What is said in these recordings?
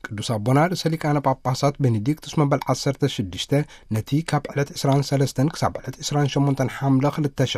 ቅዱስ አቦና ርእሰ ሊቃነ ጳጳሳት ቤኔዲክቱስ መበል 16 ነቲ ካብ ዕለት 23 ክሳብ ዕለት 28 ሓምለ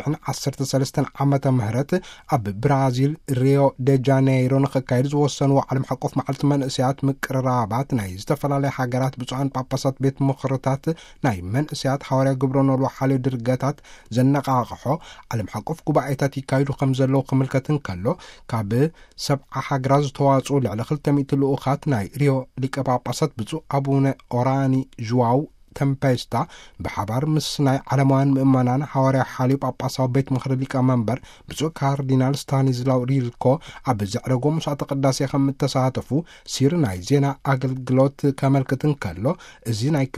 2013 ዓመተ ምህረት ኣብ ብራዚል ሪዮ ደ ጃኔይሮ ንኽካየድ ዝወሰንዎ ዓለም ሓቆፍ መዓልቲ መንእስያት ምቅርራባት ናይ ዝተፈላለየ ሃገራት ብፁዓን ጳጳሳት ቤት ምኽርታት ናይ መንእስያት ሓዋርያ ግብረኖሎ ሓልዮ ድርገታት ዘነቃቕሖ ዓለም ሓቆፍ ጉባኤታት ይካየዱ ከም ዘለዉ ክምልከትን ከሎ ካብ 70 ሃገራት ዝተዋፅኡ ልዕሊ 200 ልኡኻት ናይ ሪዮ ሊቀ ጳጳሳት ብፁዕ አቡነ ኦራኒ ዥዋው ተምፔስታ ብሓባር ምስ ናይ ዓለማውያን ምእመናን ሓዋርያ ሓልዮ ጳጳሳዊ ቤት ምኽሪ ሊቀመንበር ብፁዕ ካርዲናል ስታኒዝላው ሪልኮ ኣብ ዘዕረጎ መስዋዕተ ቅዳሴ ከም እተሳተፉ ሲር ናይ ዜና ኣገልግሎት ከመልክትን ከሎ እዚ ናይ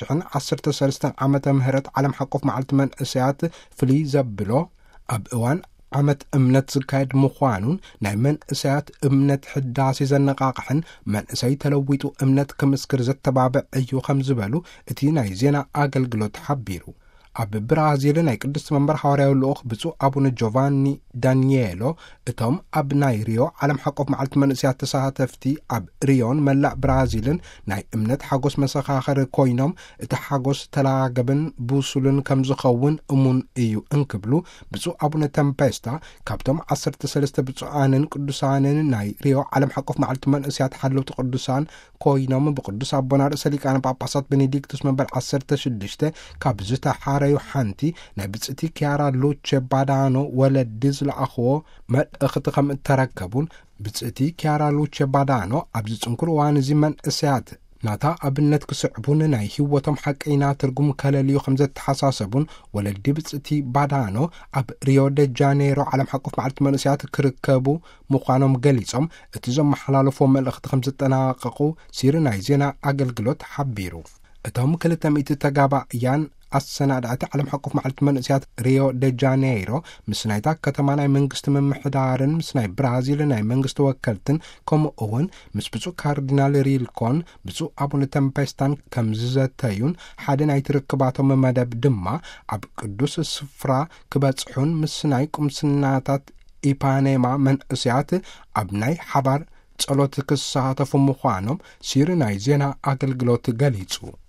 2013 ዓመተ ምህረት ዓለም ሓቆፍ መዓልቲ መንእስያት ፍልይ ዘብሎ ኣብ እዋን ዓመት እምነት ዝካየድ ምዃኑን ናይ መንእሰያት እምነት ሕዳሴ ዘነቃቕሕን መንእሰይ ተለዊጡ እምነት ክምስክር ዘተባብዕ እዩ ከም ዝበሉ እቲ ናይ ዜና ኣገልግሎት ሓቢሩ ኣብ ብራዚል ናይ ቅድስት መንበር ሓዋርያዊ ልኡኽ ብፁዕ አቡነ ጆቫኒ ዳንኤሎ እቶም ኣብ ናይ ሪዮ ዓለም ሓቆፍ መዓልቲ መንእስያት ተሳተፍቲ ኣብ ሪዮን መላእ ብራዚልን ናይ እምነት ሓጎስ መሰኻኸሪ ኮይኖም እቲ ሓጎስ ተላገበን ብሱልን ከም ዝኸውን እሙን እዩ እንክብሉ ብፁዕ አቡነ ተምፔስታ ካብቶም 13 ብፁዓንን ቅዱሳንን ናይ ሪዮ ዓለም ሓቆፍ መዓልቲ መንእስያት ሓለውቲ ቅዱሳን ኮይኖም ብቅዱስ አቦና ርእሰ ሊቃነ ጳጳሳት ቤኔዲክቱስ መበል 16 ካብ ዝተሓረዩ ሓንቲ ናይ ብጽእቲ ኪያራ ሉቼ ባዳኖ ወለዲ ዝለኣኽዎ መልእኽቲ ከም እተረከቡን ብጽእቲ ኪያራ ሉቼ ባዳኖ ኣብ ዝጽንኩር እዋን እዚ መንእስያት ናታ ኣብነት ክስዕቡን ናይ ህይወቶም ሓቀኛ ትርጉም ከለልዩ ከም ዘተሓሳሰቡን ወለዲ ብጽእቲ ባዳኖ ኣብ ሪዮ ደ ጃኔይሮ ዓለም ሓቆፍ መዓልቲ መንእስያት ክርከቡ ምዃኖም ገሊጾም እቲ ዘመሓላለፎ መልእኽቲ ከም ዘጠናቀቁ ሲር ናይ ዜና ኣገልግሎት ሓቢሩ እቶም 200 ተጋባእያን ኣሰናዳእቲ ዓለም ሓቆፍ መዓልቲ መንእስያት ሪዮ ደ ጃኔይሮ ምስ ናይታ ከተማ ናይ መንግስቲ ምምሕዳርን ምስ ናይ ብራዚል ናይ መንግስቲ ወከልትን ከምኡ እውን ምስ ብፁዕ ካርዲናል ሪልኮን ብፁዕ አቡነ ተምፔስታን ከም ዝዘተዩን ሓደ ናይ ትርክባቶም መደብ ድማ ኣብ ቅዱስ ስፍራ ክበጽሑን ምስ ናይ ቁምስናታት ኢፓኔማ መንእስያት ኣብ ናይ ሓባር ጸሎት ክሳተፉ ምዃኖም ሲር ናይ ዜና ኣገልግሎት ገሊጹ